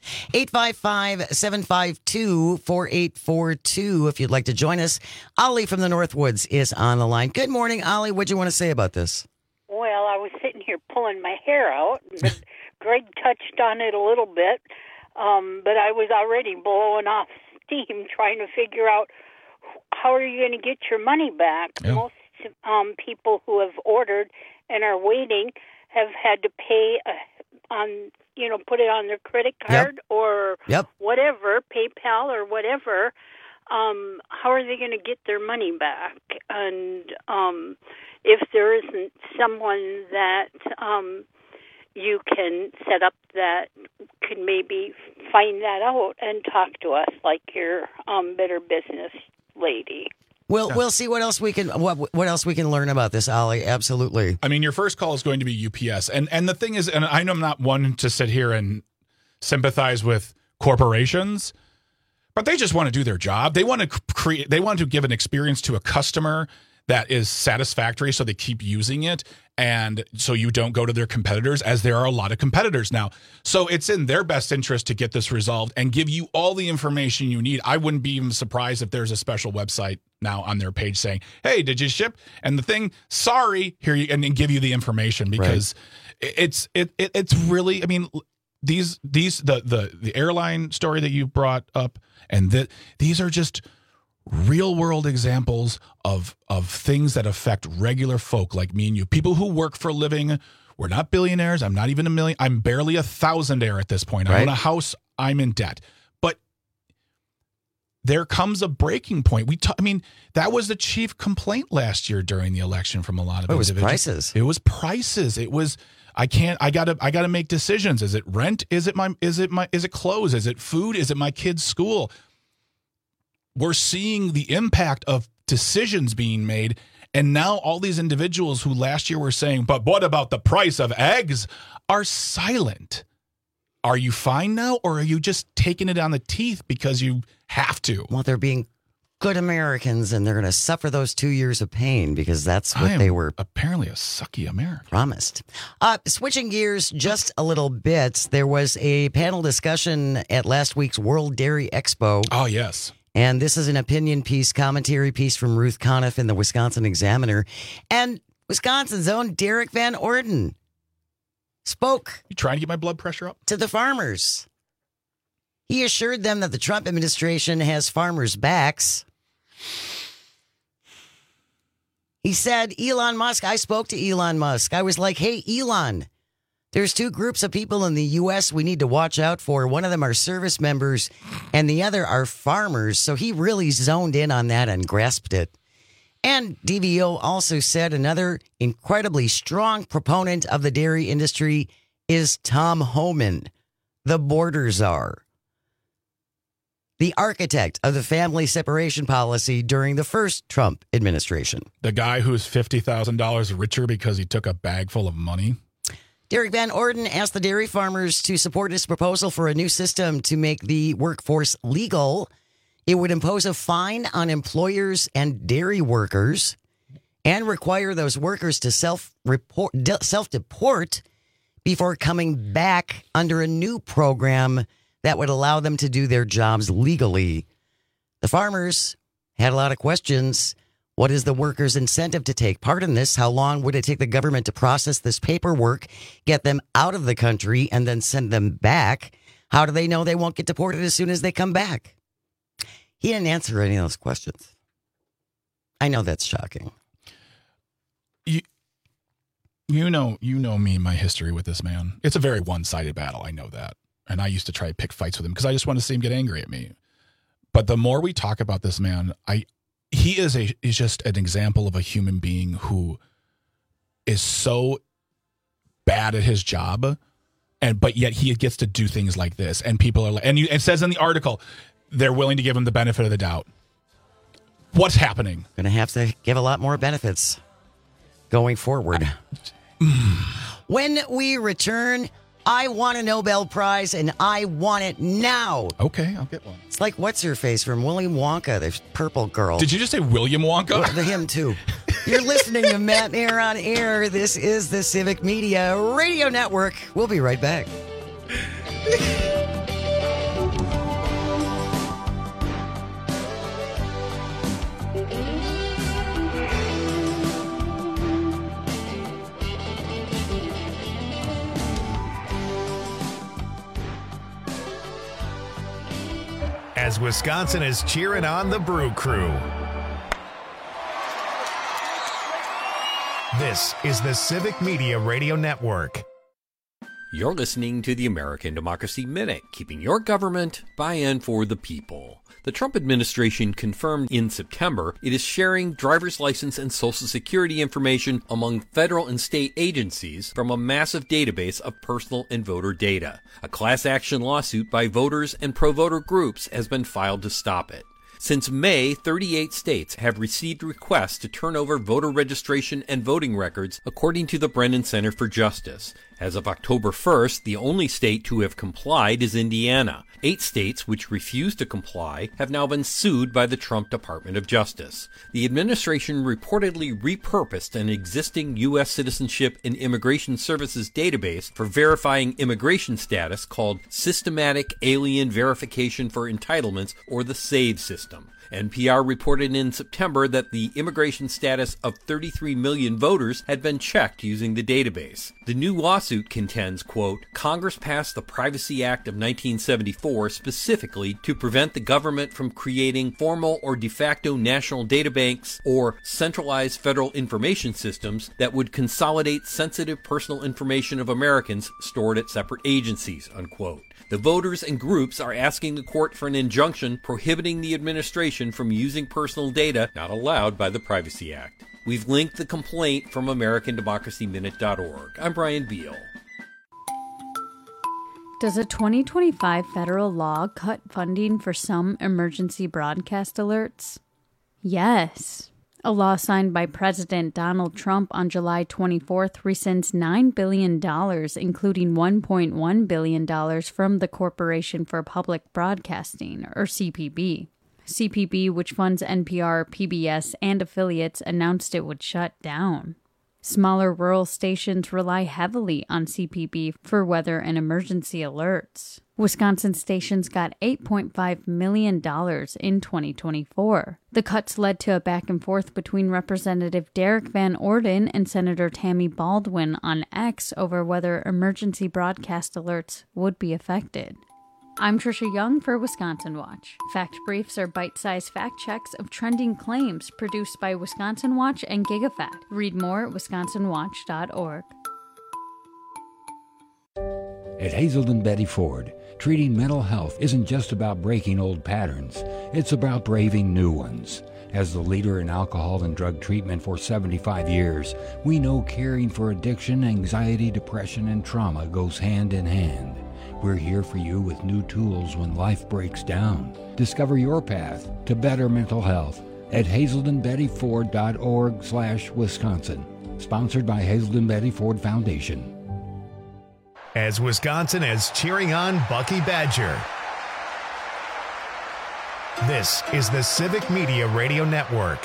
855-752-4842 if you'd like to join us. Ollie from the Northwoods is on the line. Good morning, Ollie. What do you want to say about this? Well, I was sitting here pulling my hair out. But Greg touched on it a little bit, but I was already blowing off steam trying to figure out how are you going to get your money back. Yeah. Most people who have ordered and are waiting have had to pay put it on their credit card or whatever, PayPal or whatever. How are they going to get their money back? And if there isn't someone that you can set up that could maybe find that out and talk to us like your Better Business lady. We'll see what else we can learn about this, Ollie. Absolutely. I mean, your first call is going to be UPS, and the thing is, and I know I'm not one to sit here and sympathize with corporations, but they just want to do their job. They want to create. They want to give an experience to a customer that is satisfactory, so they keep using it, and so you don't go to their competitors, as there are a lot of competitors now. So it's in their best interest to get this resolved and give you all the information you need. I wouldn't be even surprised if there's a special website now on their page saying, "Hey, did you ship?" And the thing, sorry, here you, and then give you the information, because it's really. I mean, the airline story that you brought up, and these are just real world examples of things that affect regular folk like me and you, people who work for a living. We're not billionaires. I'm not even a million. I'm barely a thousandaire at this point. I own a house. I'm in debt. But there comes a breaking point. I mean, that was the chief complaint last year during the election from a lot of individuals. Prices. It was prices. It was, I gotta make decisions. Is it rent? Is it clothes? Is it food? Is it my kid's school? We're seeing the impact of decisions being made. And now all these individuals who last year were saying, but what about the price of eggs, are silent. Are you fine now, or are you just taking it on the teeth because you have to? Well, they're being good Americans, and they're going to suffer those 2 years of pain, because that's what they were apparently a sucky American promised. Switching gears just a little bit, there was a panel discussion at last week's World Dairy Expo. Oh, yes. And this is an opinion piece, commentary piece from Ruth Conniff in the Wisconsin Examiner. And Wisconsin's own Derek Van Orden spoke. You trying to get my blood pressure up? To the farmers. He assured them that the Trump administration has farmers' backs. He said, Elon Musk, I spoke to Elon Musk. I was like, hey, Elon, there's two groups of people in the U.S. we need to watch out for. One of them are service members, and the other are farmers. So he really zoned in on that and grasped it. And DVO also said another incredibly strong proponent of the dairy industry is Tom Homan, the border czar, the architect of the family separation policy during the first Trump administration. The guy who's $50,000 richer because he took a bag full of money. Derek Van Orden asked the dairy farmers to support his proposal for a new system to make the workforce legal. It would impose a fine on employers and dairy workers and require those workers to self-deport before coming back under a new program that would allow them to do their jobs legally. The farmers had a lot of questions. What is the workers' incentive to take part in this? How long would it take the government to process this paperwork, get them out of the country, and then send them back? How do they know they won't get deported as soon as they come back? He didn't answer any of those questions. I know that's shocking. You know me, my history with this man. It's a very one-sided battle. I know that. And I used to try to pick fights with him because I just want to see him get angry at me. But the more we talk about this man, he is just an example of a human being who is so bad at his job, but yet he gets to do things like this. And people are like, and it says in the article, they're willing to give him the benefit of the doubt. What's happening? Going to have to give a lot more benefits going forward. When we return, I want a Nobel Prize, and I want it now. Okay, I'll get one. It's like what's-her-face from William Wonka, the purple girl. Did you just say William Wonka? Well, him, too. You're listening to Matt Mayer on Air. This is the Civic Media Radio Network. We'll be right back. As Wisconsin is cheering on the Brew Crew. This is the Civic Media Radio Network. You're listening to the American Democracy Minute, keeping your government by and for the people. The Trump administration confirmed in September it is sharing driver's license and Social Security information among federal and state agencies from a massive database of personal and voter data. A class action lawsuit by voters and pro-voter groups has been filed to stop it. Since May, 38 states have received requests to turn over voter registration and voting records, according to the Brennan Center for Justice. As of October 1st, the only state to have complied is Indiana. 8 states which refuse to comply have now been sued by the Trump Department of Justice. The administration reportedly repurposed an existing U.S. Citizenship and Immigration Services database for verifying immigration status called Systematic Alien Verification for Entitlements, or the SAVE system. NPR reported in September that the immigration status of 33 million voters had been checked using the database. The new lawsuit contends, quote, Congress passed the Privacy Act of 1974 specifically to prevent the government from creating formal or de facto national databanks or centralized federal information systems that would consolidate sensitive personal information of Americans stored at separate agencies, unquote. The voters and groups are asking the court for an injunction prohibiting the administration from using personal data not allowed by the Privacy Act. We've linked the complaint from AmericanDemocracyMinute.org. I'm Brian Beal. Does a 2025 federal law cut funding for some emergency broadcast alerts? Yes. A law signed by President Donald Trump on July 24th rescinds $9 billion, including $1.1 billion from the Corporation for Public Broadcasting, or CPB. CPB, which funds NPR, PBS, and affiliates, announced it would shut down. Smaller rural stations rely heavily on CPB for weather and emergency alerts. Wisconsin stations got $8.5 million in 2024. The cuts led to a back and forth between Representative Derek Van Orden and Senator Tammy Baldwin on X over whether emergency broadcast alerts would be affected. I'm Trisha Young for Wisconsin Watch. Fact Briefs are bite-sized fact checks of trending claims produced by Wisconsin Watch and GigaFact. Read more at wisconsinwatch.org. At Hazelden Betty Ford, treating mental health isn't just about breaking old patterns. It's about braving new ones. As the leader in alcohol and drug treatment for 75 years, we know caring for addiction, anxiety, depression, and trauma goes hand in hand. We're here for you with new tools when life breaks down. Discover your path to better mental health at hazeldenbettyford.org/Wisconsin. Sponsored by Hazelden Betty Ford Foundation. As Wisconsin is cheering on Bucky Badger. This is the Civic Media Radio Network.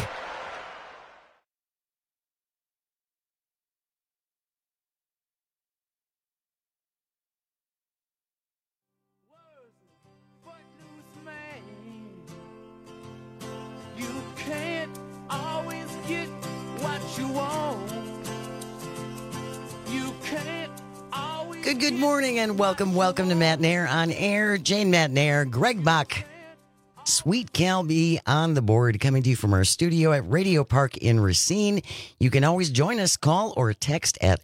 You can't always get what you want. You can't always. Good morning and welcome to Matt Nair on air. Jane Matt Nair, Greg Bach, Sweet Cal B on the board, coming to you from our studio at Radio Park in Racine. You can always join us, call or text at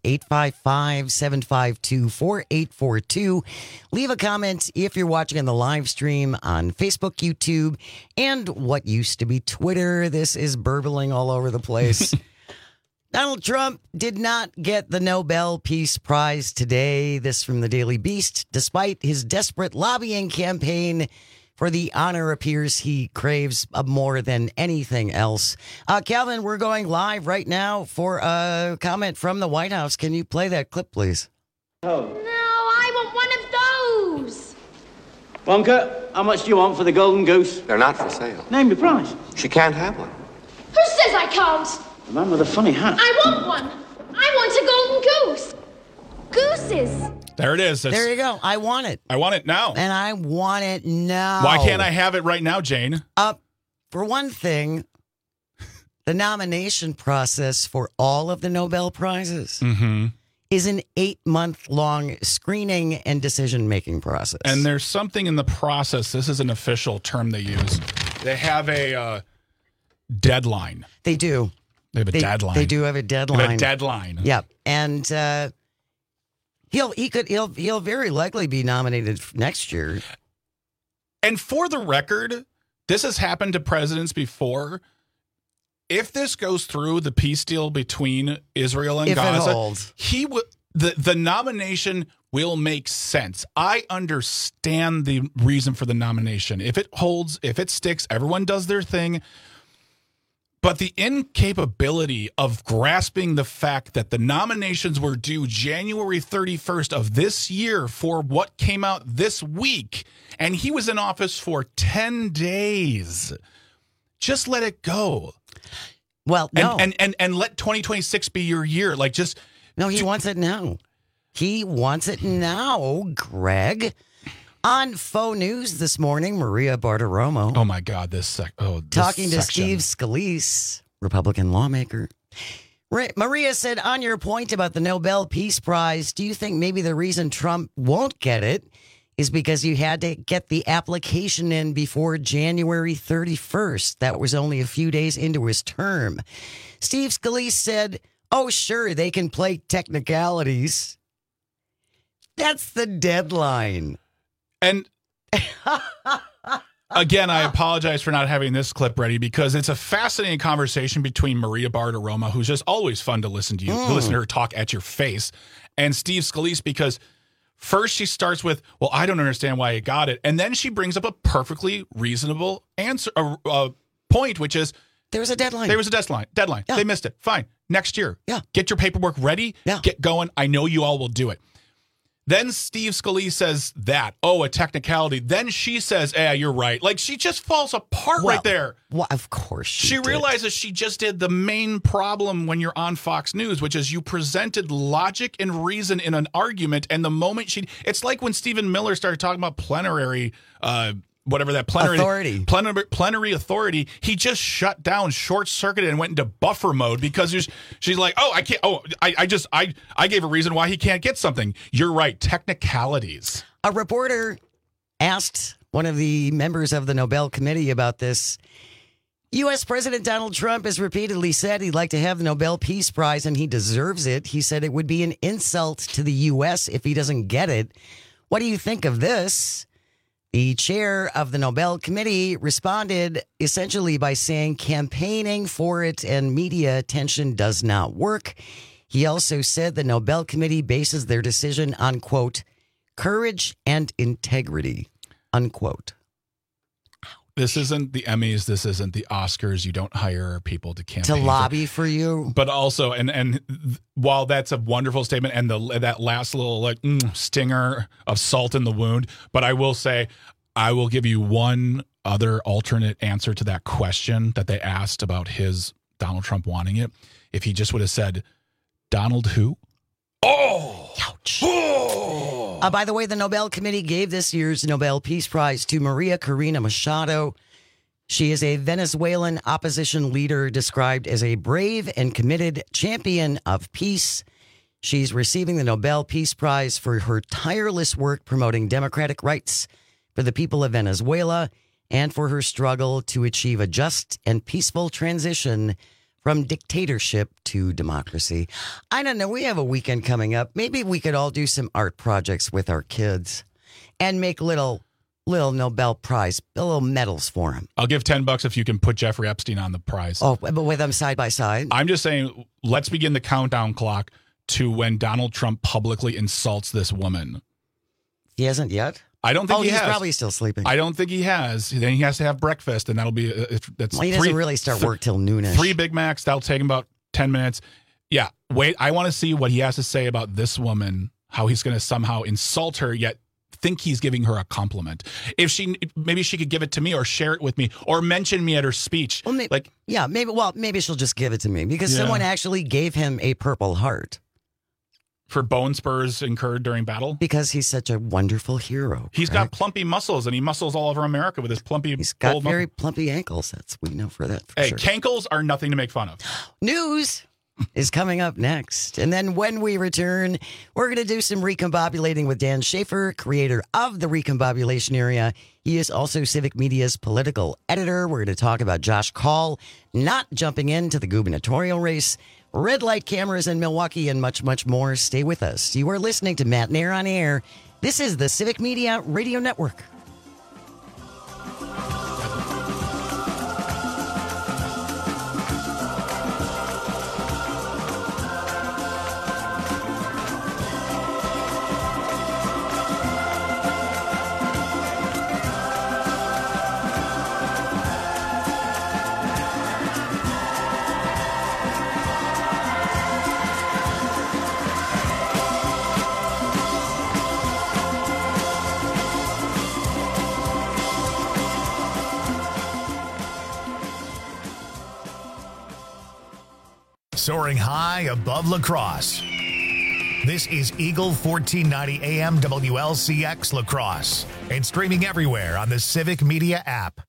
855-752-4842. Leave a comment if you're watching on the live stream on Facebook, YouTube, and what used to be Twitter. This is burbling all over the place. Donald Trump did not get the Nobel Peace Prize today. This from the Daily Beast. Despite his desperate lobbying campaign for the honor, appears he craves more than anything else. Calvin, we're going live right now for a comment from the White House. Can you play that clip, please? Oh. No, I want one of those. Wonka, how much do you want for the golden goose? They're not for sale. Name your price. She can't have one. Who says I can't? The man with a funny hat. I want one. I want a golden goose. Gooses. There it is. There you go. I want it. I want it now. And I want it now. Why can't I have it right now, Jane? For one thing, the nomination process for all of the Nobel Prizes is an 8-month-long screening and decision-making process. And there's something in the process. This is an official term they use. They have a deadline. They do. They have a deadline. They do have a deadline. They have a deadline. Yep. And he'll very likely be nominated next year. And for the record, this has happened to presidents before. If this goes through, the peace deal between Israel and Gaza, the nomination will make sense. I understand the reason for the nomination. If it holds, if it sticks, everyone does their thing. But the incapability of grasping the fact that the nominations were due January 31st of this year for what came out this week, and he was in office for 10 days. Just let it go. Well, no. And let 2026 be your year. Like, just... No, he wants it now. He wants it now, Greg. On Faux News this morning, Maria Bartiromo. Oh, my God. This talking to Steve Scalise, Republican lawmaker. Maria said, on your point about the Nobel Peace Prize, do you think maybe the reason Trump won't get it is because you had to get the application in before January 31st? That was only a few days into his term. Steve Scalise said, oh, sure, they can play technicalities. That's the deadline. And again, I apologize for not having this clip ready because it's a fascinating conversation between Maria Bartiromo, who's just always fun to listen to listen to her talk at your face, and Steve Scalise, because first she starts with, well, I don't understand why you got it. And then she brings up a perfectly reasonable answer, point, which is, there was a deadline. There was a deadline. Yeah. They missed it. Fine. Next year. Yeah. Get your paperwork ready. Yeah. Get going. I know you all will do it. Then Steve Scalise says that, a technicality. Then she says, you're right. Like, she just falls apart right there. Well, of course she did. Realizes she just did the main problem when you're on Fox News, which is you presented logic and reason in an argument, and the moment it's like when Stephen Miller started talking about plenary plenary authority, he just shut down, short-circuited, and went into buffer mode because she's like, I can't. I gave a reason why he can't get something. You're right, technicalities. A reporter asked one of the members of the Nobel Committee about this. U.S. President Donald Trump has repeatedly said he'd like to have the Nobel Peace Prize, and he deserves it. He said it would be an insult to the U.S. if he doesn't get it. What do you think of this? The chair of the Nobel Committee responded essentially by saying campaigning for it and media attention does not work. He also said the Nobel Committee bases their decision on, quote, courage and integrity, unquote. This isn't the Emmys. This isn't the Oscars. You don't hire people to campaign. To lobby for you. But also, and while that's a wonderful statement and that last little stinger of salt in the wound, but I will say, I will give you one other alternate answer to that question that they asked about Donald Trump wanting it. If he just would have said, Donald who? Oh! Ouch. Oh! By the way, the Nobel Committee gave this year's Nobel Peace Prize to Maria Corina Machado. She is a Venezuelan opposition leader described as a brave and committed champion of peace. She's receiving the Nobel Peace Prize for her tireless work promoting democratic rights for the people of Venezuela and for her struggle to achieve a just and peaceful transition from dictatorship to democracy. I don't know. We have a weekend coming up. Maybe we could all do some art projects with our kids and make little Nobel Prize, little medals for them. I'll give $10 if you can put Jeffrey Epstein on the prize. Oh, but with them side by side? I'm just saying, let's begin the countdown clock to when Donald Trump publicly insults this woman. He hasn't yet? I don't think he has. He's probably still sleeping. I don't think he has. Then he has to have breakfast, and that'll be he doesn't really start work till noonish. 3 Big Macs. That'll take him about 10 minutes. Yeah. Wait. I want to see what he has to say about this woman. How he's going to somehow insult her, yet think he's giving her a compliment. Maybe she could give it to me or share it with me or mention me at her speech. Well, maybe she'll just give it to me because someone actually gave him a Purple Heart. For bone spurs incurred during battle? Because he's such a wonderful hero. He's got plumpy muscles, and he muscles all over America with his plumpy... He's got very plumpy ankles. We know for that. Hey, cankles are nothing to make fun of. News is coming up next. And then when we return, we're going to do some recombobulating with Dan Schaefer, creator of the Recombobulation Area. He is also Civic Media's political editor. We're going to talk about Josh Kaul not jumping into the gubernatorial race, red light cameras in Milwaukee, and much, much more. Stay with us. You are listening to Matt Nair on Air. This is the Civic Media Radio Network. soaring high above La Crosse. This is Eagle 1490 AM WLCX La Crosse and streaming everywhere on the Civic Media app.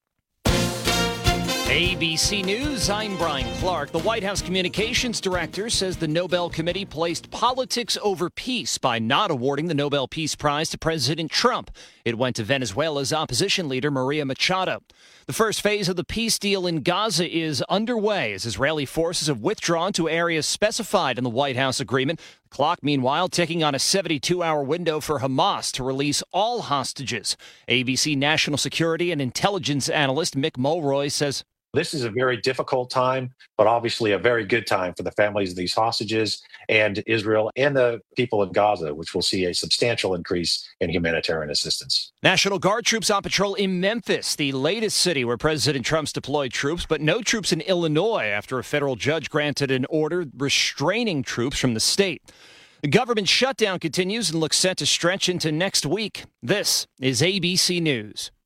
ABC News, I'm Brian Clark. The White House Communications Director says the Nobel Committee placed politics over peace by not awarding the Nobel Peace Prize to President Trump. It went to Venezuela's opposition leader, Maria Machado. The first phase of the peace deal in Gaza is underway as Israeli forces have withdrawn to areas specified in the White House agreement. The clock, meanwhile, ticking on a 72-hour window for Hamas to release all hostages. ABC national security and intelligence analyst Mick Mulroy says, this is a very difficult time, but obviously a very good time for the families of these hostages and Israel and the people in Gaza, which will see a substantial increase in humanitarian assistance. National Guard troops on patrol in Memphis, the latest city where President Trump's deployed troops, but no troops in Illinois after a federal judge granted an order restraining troops from the state. The government shutdown continues and looks set to stretch into next week. This is ABC News.